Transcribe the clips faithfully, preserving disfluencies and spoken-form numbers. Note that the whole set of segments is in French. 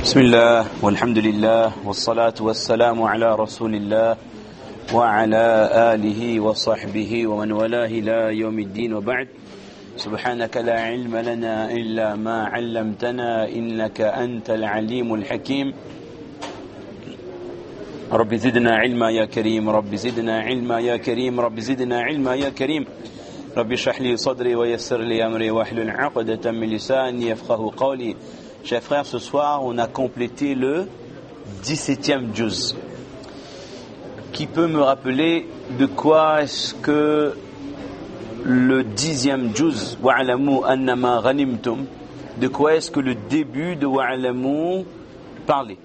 بسم الله والحمد لله والصلاة والسلام على رسول الله وعلى آله وصحبه ومن والاه إلى يوم الدين وبعد سبحانك لا علم لنا إلا ما علمتنا إنك أنت العليم الحكيم رب زدنا علما يا كريم رب زدنا علما يا كريم رب زدنا علما يا كريم رب اشرح لي صدري ويسر لي أمري واحلل عقدة من لساني يفقهوا قولي. Chers frères, ce soir, on a complété le dix-septième juz. Qui peut me rappeler de quoi est-ce que le dixième juz, wa'alamu annama ghanimtum, de quoi est-ce que le début de wa'alamu parlait?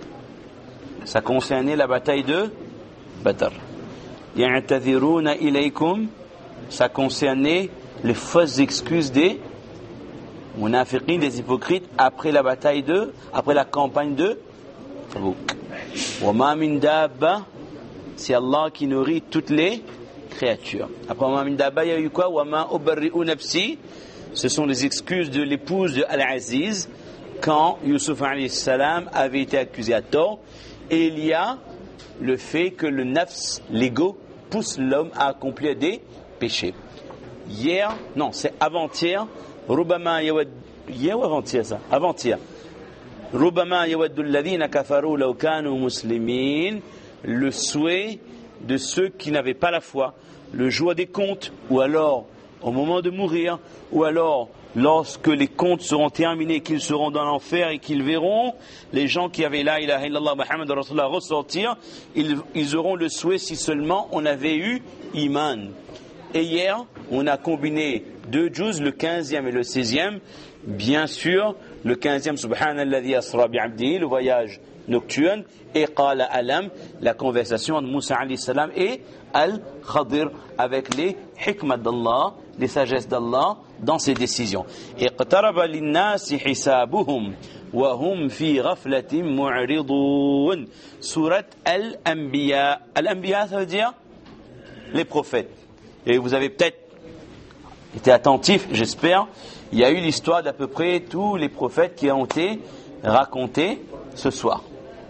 Ça concernait la bataille de Badr. Ya'tadhiruna ilaykum, ça concernait les fausses excuses des munafiqin, des hypocrites, après la bataille de, après la campagne de Tabouk. Wa ma min dabba, c'est Allah qui nourrit toutes les créatures. Après wa ma min dabba, il y a eu quoi? Wa ma ubarri'u nafsi, ce sont les excuses de l'épouse de Al-Aziz quand Yusuf alayhi salam avait été accusé à tort. Et il y a le fait que le nafs, l'ego, pousse l'homme à accomplir des péchés. Hier, non, c'est avant-hier, ربما يود hier ou avant-hier ça avant-hier ربما يود الذين كفروا لو كانوا مسلمين, le souhait de ceux qui n'avaient pas la foi, le jour des comptes, ou alors au moment de mourir, ou alors lorsque les comptes seront terminés, qu'ils seront dans l'enfer et qu'ils verront les gens qui avaient la ilaha illallah Muhammad Rasulullah ressortir, ils, ils auront le souhait si seulement on avait eu iman. Et hier, on a combiné deux juz, le quinzième et le seizième. Bien sûr, le quinzième, Subhanalladhi asra bi'abdihi, le voyage nocturne, et Qala alam, la conversation entre Moussa alayhi salam et Al-Khadir, avec les hikmat d'Allah, les sagesses d'Allah dans ses décisions. Iqtaraba linnasi hisabuhum wa hum fi ghaflatin mu'ridun. Surat Al-Anbiya. Al-Anbiya, ça veut dire les prophètes. Et vous avez peut-être été attentifs, j'espère. Il y a eu l'histoire d'à peu près tous les prophètes qui ont été racontés ce soir.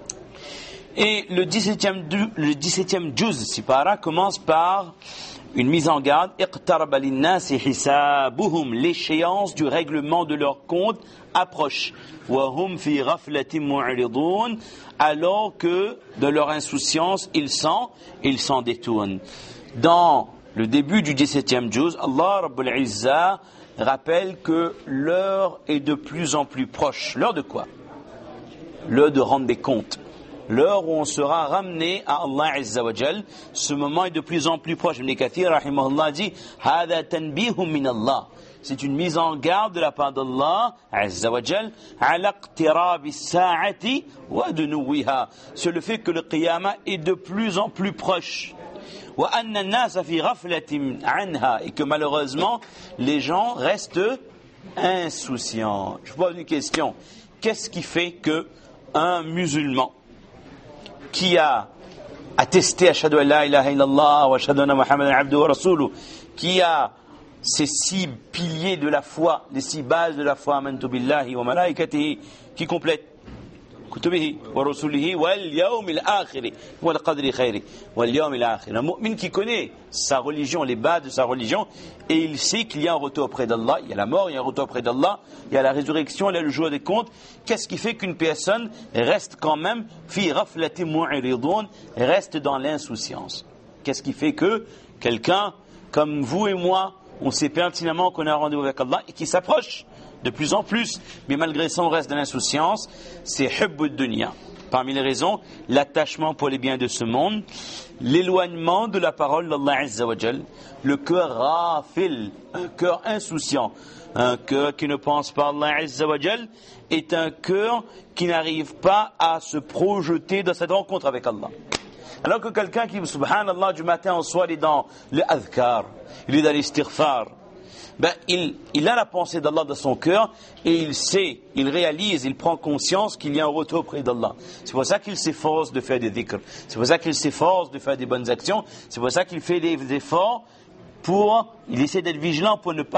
Et le dix-septième, le dix-septième juz, Sipara, commence par une mise en garde. Iqtaraba linnasi hisabuhum, l'échéance du règlement de leur compte approche. Wa hum fi ghaflatin mu'ridun, alors que de leur insouciance, ils s'en, ils s'en détournent. Dans le début du dix-septième juz, Allah Rabbul Izzah rappelle que l'heure est de plus en plus proche. L'heure de quoi? L'heure de rendre des comptes. L'heure où on sera ramené à Allah Azza wa Jal. Ce moment est de plus en plus proche. Ibn Kathir rahimahullah dit Hada tanbihum min Allah. C'est une mise en garde de la part d'Allah Azza wa Jal ala iqtirabi as-sa'ati wa dunuwiha, sur le fait que le qiyamah est de plus en plus proche. Et que malheureusement les gens restent insouciants. Je vous pose une question. Qu'est-ce qui fait que un musulman qui a attesté ashhadu an la ilaha illallah wa ashhadu anna muhammadan abduhu wa rasuluhu, qui a ces six piliers de la foi, les six bases de la foi, amantu billahi wa malaikatihi, qui complètent kutubihi wa rusulihi wal yawmil akhir wal qadri khairi wal yawmil akhir, un mu'min qui connaît sa religion, les bases de sa religion, et il sait qu'il y a un retour auprès d'Allah, il y a la mort, il y a un retour auprès d'Allah, il y a la résurrection, il y a le jour des comptes. Qu'est-ce qui fait qu'une personne reste quand même fi ghaflatin mu'ridun, reste dans l'insouciance? Qu'est-ce qui fait que quelqu'un comme vous et moi, on sait pertinemment qu'on a un rendez-vous avec Allah et qui s'approche de plus en plus, mais malgré ça on reste dans l'insouciance? C'est hubbud dunya. Parmi les raisons, l'attachement pour les biens de ce monde, l'éloignement de la parole d'Allah Azza wa Jal, le cœur rafil, un cœur insouciant, un cœur qui ne pense pas à Allah Azza wa Jal est un cœur qui n'arrive pas à se projeter dans cette rencontre avec Allah. Alors que quelqu'un qui, subhanallah, du matin au soir, il est dans le adhkar, il est dans l'istighfar, ben, il, il a la pensée d'Allah dans son cœur et il sait, il réalise, il prend conscience qu'il y a un retour auprès d'Allah. C'est pour ça qu'il s'efforce de faire des dhikr, c'est pour ça qu'il s'efforce de faire des bonnes actions, c'est pour ça qu'il fait des efforts pour, il essaie d'être vigilant pour ne pas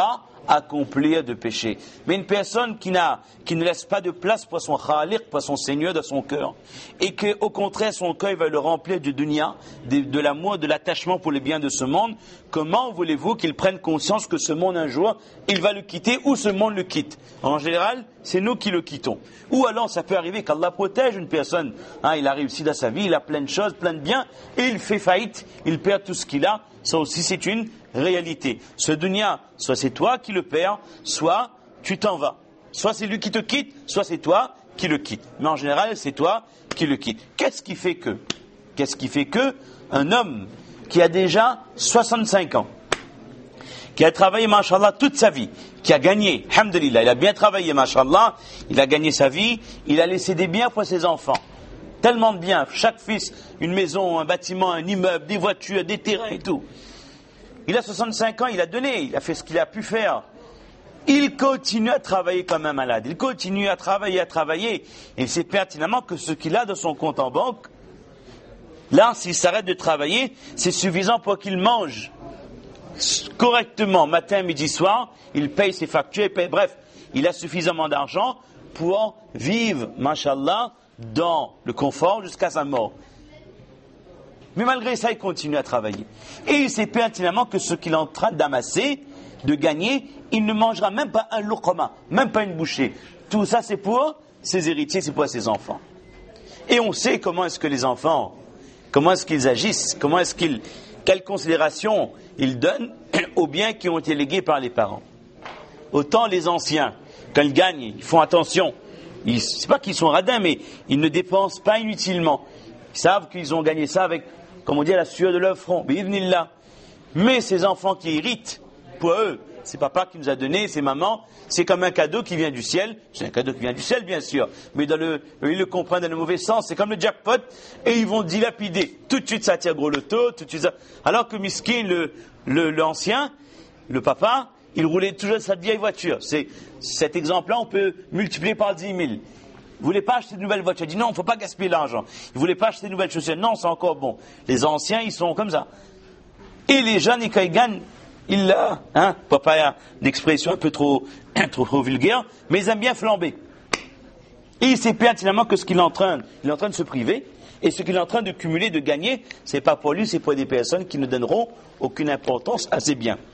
accomplir de péché. Mais une personne qui n'a, qui ne laisse pas de place pour son khaliq, pour son Seigneur dans son cœur, et que, au contraire, son cœur va le remplir du dunya, de, de l'amour, de l'attachement pour les biens de ce monde, comment voulez-vous qu'il prenne conscience que ce monde, un jour, il va le quitter ou ce monde le quitte? En général, c'est nous qui le quittons. Ou alors, ça peut arriver qu'Allah protège une personne. Hein, il a réussi dans sa vie, il a plein de choses, plein de biens, et il fait faillite, il perd tout ce qu'il a. Ça aussi, c'est une réalité. Ce dunya, soit c'est toi qui le perds, soit tu t'en vas. Soit c'est lui qui te quitte, soit c'est toi qui le quitte. Mais en général, c'est toi qui le quitte. Qu'est-ce qui fait que Qu'est-ce qui fait que un homme qui a déjà soixante-cinq ans, qui a travaillé, mashallah, toute sa vie, qui a gagné, alhamdulillah, il a bien travaillé, mashallah, il a gagné sa vie, il a laissé des biens pour ses enfants. Tellement de biens, chaque fils, une maison, un bâtiment, un immeuble, des voitures, des terrains et tout. Il a soixante-cinq ans, il a donné, il a fait ce qu'il a pu faire. Il continue à travailler comme un malade, il continue à travailler, à travailler. Et il sait pertinemment que ce qu'il a dans son compte en banque, là, s'il s'arrête de travailler, c'est suffisant pour qu'il mange correctement, matin, midi, soir, il paye ses factures, il paye, bref, il a suffisamment d'argent pour vivre, mashallah, dans le confort jusqu'à sa mort. Mais malgré ça, il continue à travailler. Et il sait pertinemment que ce qu'il est en train d'amasser, de gagner, il ne mangera même pas un luqma, même pas une bouchée. Tout ça, c'est pour ses héritiers, c'est pour ses enfants. Et on sait comment est-ce que les enfants, comment est-ce qu'ils agissent, comment est-ce qu'ils, quelle considération ils donnent aux biens qui ont été légués par les parents. Autant les anciens, quand ils gagnent, ils font attention. Ils, c'est pas qu'ils sont radins, mais ils ne dépensent pas inutilement. Ils savent qu'ils ont gagné ça avec, comme on dit, à la sueur de leur front. Bi'idhnillah. Mais ces enfants qui héritent, pour eux, c'est papa qui nous a donné, c'est maman, c'est comme un cadeau qui vient du ciel. C'est un cadeau qui vient du ciel, bien sûr. Mais dans le, ils le comprennent dans le mauvais sens. C'est comme le jackpot, et ils vont dilapider. Tout de suite, ça tire gros loto, tout de suite, ça... Alors que miskin, le, le, l'ancien, le papa, il roulait toujours sa vieille voiture. C'est, cet exemple-là, on peut multiplier par dix mille. Il ne voulait pas acheter de nouvelles voitures. Il dit non, il ne faut pas gaspiller l'argent. Il ne voulait pas acheter de nouvelles chaussures. Non, c'est encore bon. Les anciens, ils sont comme ça. Et les jeunes, quand ils gagnent, ils l'a, hein, papa a d'expression un peu trop, trop, trop vulgaire, mais ils aiment bien flamber. Et il sait pertinemment que ce qu'il est en train, il est en train de se priver, et ce qu'il est en train de cumuler, de gagner, c'est pas pour lui, c'est pour des personnes qui ne donneront aucune importance à ses biens.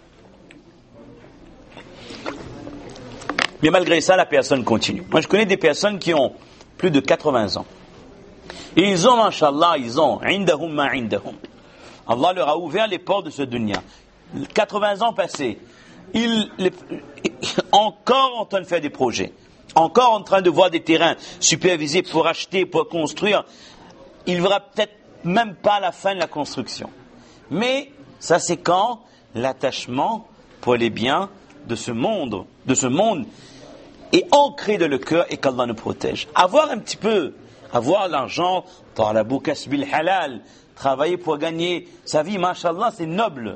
Mais malgré ça, la personne continue. Moi, je connais des personnes qui ont plus de quatre-vingts ans. Et ils ont, mashallah, ils ont, indahum ma indahum. Allah leur a ouvert les portes de ce dunya. quatre-vingts ans passés, ils, les, encore en train de faire des projets, encore en train de voir des terrains supervisés pour acheter, pour construire. Il ne verra peut-être même pas la fin de la construction. Mais ça, c'est quand l'attachement pour les biens de ce monde, de ce monde, est ancré dans le cœur et qu'Allah nous protège. Avoir un petit peu, avoir l'argent, talabu kasbil halal, travailler pour gagner sa vie, mashallah, c'est noble.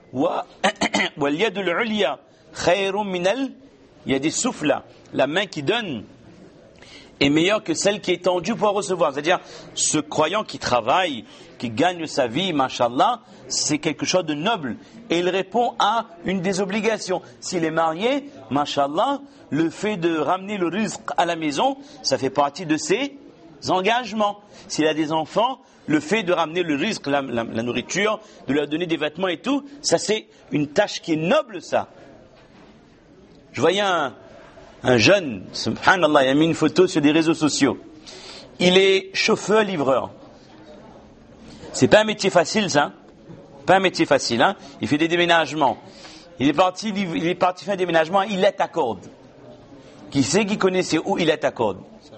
Wal-yadul ulya khayrun minal yadi sufla. La main qui donne est meilleure que celle qui est tendue pour recevoir. C'est-à-dire, ce croyant qui travaille, qui gagne sa vie, mashallah, c'est quelque chose de noble. Et il répond à une des obligations. S'il est marié, mashallah, le fait de ramener le rizq à la maison, ça fait partie de ses engagements. S'il a des enfants, le fait de ramener le rizq, la, la, la nourriture, de leur donner des vêtements et tout, ça c'est une tâche qui est noble, ça. Je voyais un, un jeune, subhanallah, il a mis une photo sur des réseaux sociaux. Il est chauffeur-livreur. C'est pas un métier facile, ça. Pas un métier facile, hein. Il fait des déménagements. Il est parti, il est parti faire un déménagement à Illet-à-Corde. Qui sait qui connaissait où Illet-à-Corde?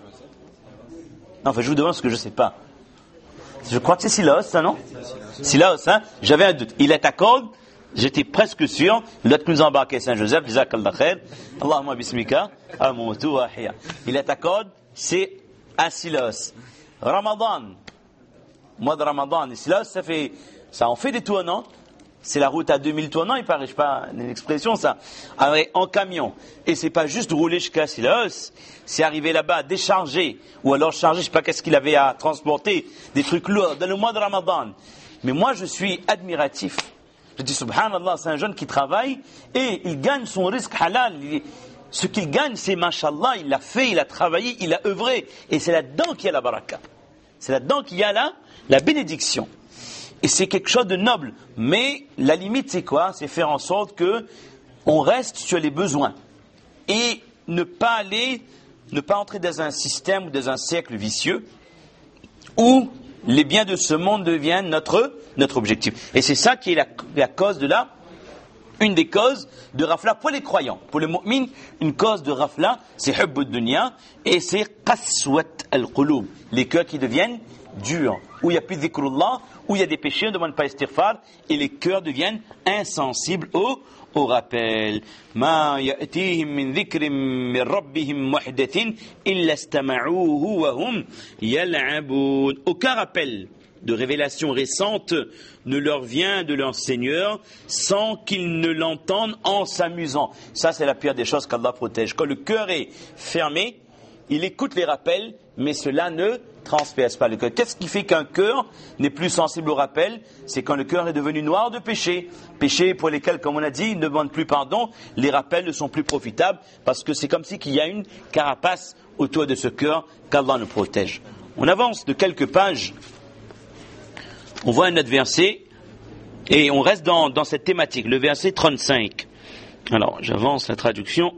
Non, enfin, je vous demande ce que je sais pas. Je crois que c'est Silaos, ça, non? Silaos, hein? J'avais un doute. Illet-à-Corde, j'étais presque sûr. L'autre nous embarquait Saint-Joseph, Jazakallah khair. Allahumma bismika, amutu wa ahya. Illet-à-Corde, c'est à Silaos. Ramadan. Mois de Ramadan. Et Silaos, ça fait, ça en fait des tournants. C'est la route à deux mille tournants, il paraît, je sais pas, une expression, ça. Avec, en camion. Et c'est pas juste rouler jusqu'à Silaos, c'est arriver là-bas, décharger, ou alors charger, je sais pas qu'est-ce qu'il avait à transporter, des trucs lourds, dans le mois de Ramadan. Mais moi, je suis admiratif Je dis subhanallah, c'est un jeune qui travaille et il gagne son risque halal. Il, ce qu'il gagne, c'est mashallah, il l'a fait, il a travaillé, il a œuvré. Et c'est là-dedans qu'il y a la baraka. C'est là-dedans qu'il y a la, la bénédiction. Et c'est quelque chose de noble. Mais la limite, c'est quoi? C'est faire en sorte que on reste sur les besoins. Et ne pas aller, ne pas entrer dans un système ou dans un cercle vicieux où les biens de ce monde deviennent notre, notre objectif. Et c'est ça qui est la, la cause de la, une des causes de rafla pour les croyants. Pour les mu'min, une cause de rafla, c'est hubb dunya et c'est qaswat al-qulub, les cœurs qui deviennent durs, où il n'y a plus de dhikrullah, où il y a des péchés, on ne demande pas istighfar, et les cœurs deviennent insensibles au, au rappel. Ma ya'tihim min dhikrin min rabbihim muhdathin illa istama'uhu wa hum yal'abun. Aucun rappel de révélation récente ne leur vient de leur Seigneur sans qu'ils ne l'entendent en s'amusant. Ça, c'est la pire des choses qu'Allah protège. Quand le cœur est fermé, il écoute les rappels, mais cela ne transperce pas le cœur. Qu'est-ce qui fait qu'un cœur n'est plus sensible au rappel? C'est quand le cœur est devenu noir de péché. Péché pour lesquels, comme on a dit, ils ne demandent plus pardon. Les rappels ne sont plus profitables parce que c'est comme si qu'il y a une carapace autour de ce cœur qu'Allah nous protège. On avance de quelques pages. On voit un autre verset et on reste dans, dans cette thématique, le verset trente-cinq. Alors, j'avance la traduction.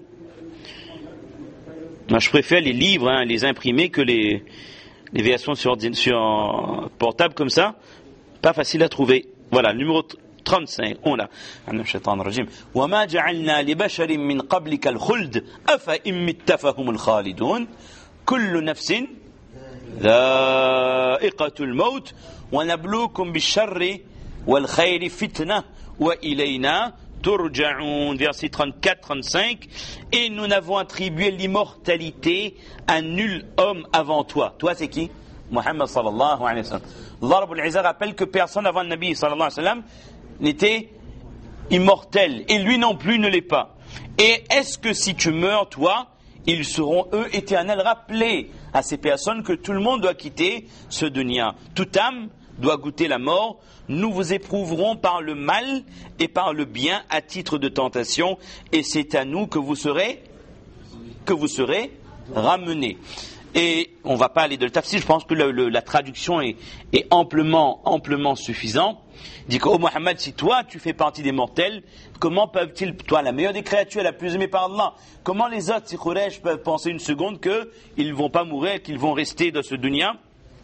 Moi, je préfère les livres, hein, les imprimés, que les, les versions sur, sur portable comme ça. Pas facile à trouver. Voilà, numéro trente-cinq. On l'a. وَمَا جَعَلْنَا لِبَشَرٍ مِّن قَبْلِكَ الْخُلْدَ أَفَإِن مِّتَّ فَهُمُ الْخَالِدُونَ كُلُّ نَفْسٍ ذَائِقَةُ الْمَوْتِ وَنَبْلُوكُمْ بِالشَّرِّ وَالْخَيْرِ فِتْنَةً وَإِلَيْنَا turja'un, verset trente-quatre trente-cinq, et nous n'avons attribué l'immortalité à nul homme avant toi. Toi, c'est qui? Muhammad sallallahu alayhi wa sallam. Allah Rabbul Izzah rappelle que personne avant le Nabi sallallahu alayhi wa sallam n'était immortel, et lui non plus ne l'est pas. Et est-ce que si tu meurs, toi, ils seront eux éternels? Rappelez à ces personnes que tout le monde doit quitter ce dunya. Toute âme doit goûter la mort. Nous vous éprouverons par le mal et par le bien à titre de tentation, et c'est à nous que vous serez que vous serez ramenés. Et on ne va pas aller de le tafsir, je pense que le, le, la traduction est, est amplement amplement suffisante. Il dit que oh Mohammed, si toi tu fais partie des mortels, comment peuvent-ils, toi la meilleure des créatures, la plus aimée par Allah, comment les autres, si Quraysh, peuvent penser une seconde qu'ils ne vont pas mourir, qu'ils vont rester dans ce dunya?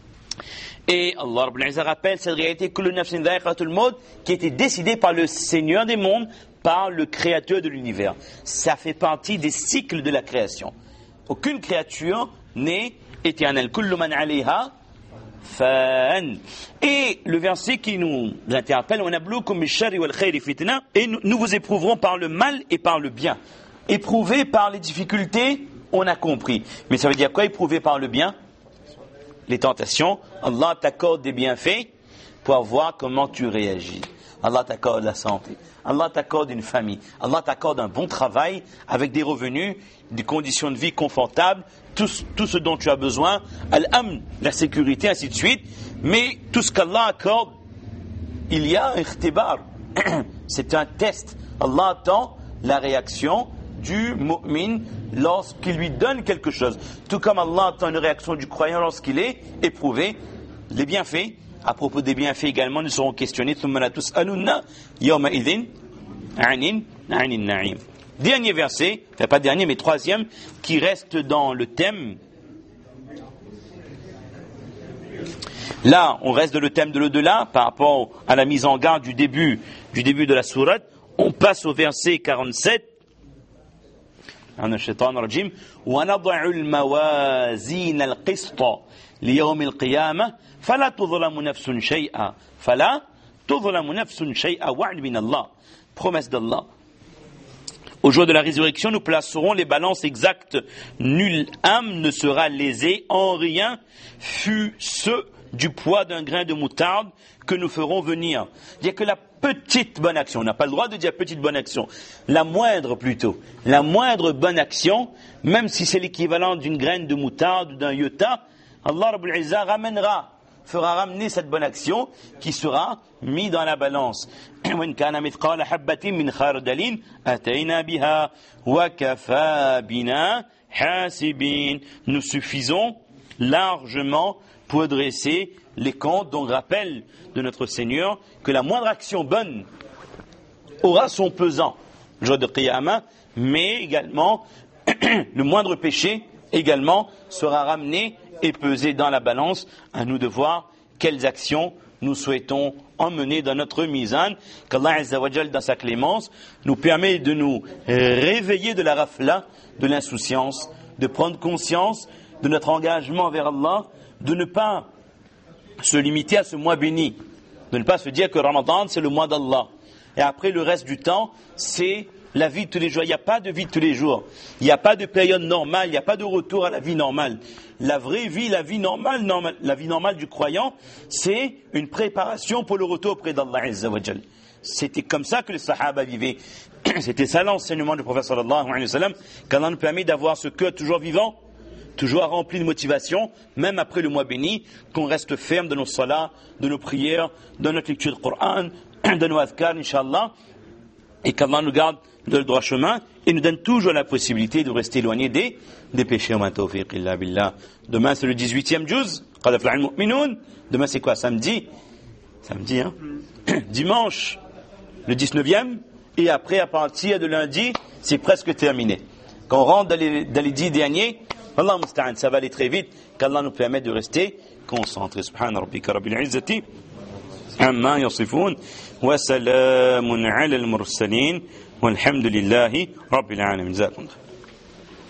Et Allah Rabbul Izzah rappelle cette réalité kullu nafsin dha'iqatul maut qui a été décidée par le Seigneur des mondes, par le Créateur de l'univers. Ça fait partie des cycles de la création. Aucune créature n'est éternelle. Kullu man 'alayha fan. Et le verset qui nous interpelle, on nabluukum bish-sharri wal khayri fitna, et nous vous éprouverons par le mal et par le bien. Éprouver par les difficultés, on a compris. Mais ça veut dire quoi, éprouver par le bien? Les tentations, Allah t'accorde des bienfaits pour voir comment tu réagis. Allah t'accorde la santé, Allah t'accorde une famille, Allah t'accorde un bon travail avec des revenus, des conditions de vie confortables, tout, tout ce dont tu as besoin, al-amn, la sécurité, ainsi de suite. Mais tout ce qu'Allah accorde, il y a un ikhtibar, c'est un test. Allah attend la réaction du mu'min lorsqu'il lui donne quelque chose. Tout comme Allah attend une réaction du croyant lorsqu'il est éprouvé. Les bienfaits, à propos des bienfaits également, nous serons questionnés. Dernier verset, enfin pas dernier mais troisième, qui reste dans le thème. Là, on reste dans le thème de l'au-delà par rapport à la mise en garde du début, du début de la sourate. On passe au verset quarante-sept. عن الشيطان الرجيم ونضع الموازين القسط ليوم القيامة فلا تظلم نفس شيئا فلا تظلم نفس شيئا وعد من الله. Promesse d'Allah. Au jour de la résurrection, nous placerons les balances exactes. Nulle âme ne sera lésée en rien, fût ce du poids d'un grain de moutarde que nous ferons venir. C'est-à-dire que la petite bonne action, on n'a pas le droit de dire petite bonne action, la moindre plutôt, la moindre bonne action, même si c'est l'équivalent d'une graine de moutarde ou d'un iota, Allah Rabbul Izzah ramènera fera ramener cette bonne action qui sera mise dans la balance. وَإِنْ كَانَ مِثْقَالَ حَبَّةٍ مِنْ خَرْدَلٍ أَتَيْنَا بِهَا وَكَفَى بِنَا حَاسِبِينَ. Nous suffisons largement pour dresser les comptes. Donc rappel de notre Seigneur que la moindre action bonne aura son pesant le jour de Qiyamah, mais également le moindre péché également sera ramené et pesé dans la balance. À nous de voir quelles actions nous souhaitons emmener dans notre mizan, qu'Allah Azza wa Jal dans sa clémence nous permet de nous réveiller de la rafla, de l'insouciance, de prendre conscience de notre engagement vers Allah, de ne pas se limiter à ce mois béni, de ne pas se dire que Ramadan c'est le mois d'Allah et après le reste du temps c'est la vie de tous les jours. Il n'y a pas de vie de tous les jours. Il n'y a pas de période normale. Il n'y a pas de retour à la vie normale. La vraie vie, la vie normale, normale la vie normale du croyant, c'est une préparation pour le retour auprès d'Allah Azza wa Jal. C'était comme ça que les Sahaba vivaient. C'était ça l'enseignement du prophète sallallahu alayhi wa sallam, qu'Allah nous permet d'avoir ce cœur toujours vivant, toujours rempli de motivation, même après le mois béni, qu'on reste ferme de nos salats, de nos prières, de notre lecture du Coran, de nos adhkar, Inch'Allah, et qu'Allah nous garde de le droit chemin et nous donne toujours la possibilité de rester éloigné des, des péchés. Demain c'est le dix-huitième juz. Demain c'est quoi? Samedi. Samedi, hein? Dimanche, le dix-neuvième. Et après, à partir de lundi, c'est presque terminé. Quand on rentre dans les, dans les dix derniers, Allah musta'an, ça va aller très vite. Qu'Allah nous permette de rester concentrés. Subhana rabbika rabbil izzati amma yasifun wa salamun ala al-mursalin والحمد لله رب العالمين. جزاكم الله.